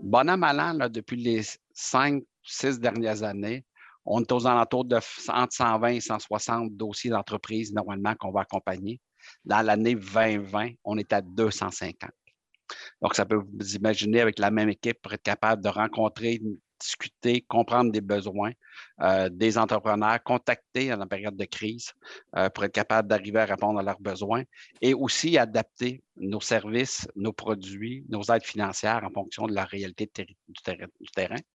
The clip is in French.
Bon an, mal an, là, depuis les 5, 6 dernières années, on est aux alentours de entre 120 et 160 dossiers d'entreprise normalement qu'on va accompagner. Dans l'année 2020, on est à 250. Donc, ça peut vous imaginer avec la même équipe pour être capable de rencontrer, discuter, comprendre des besoins des entrepreneurs, contacter dans la période de crise pour être capable d'arriver à répondre à leurs besoins et aussi adapter nos services, nos produits, nos aides financières en fonction de la réalité du terrain.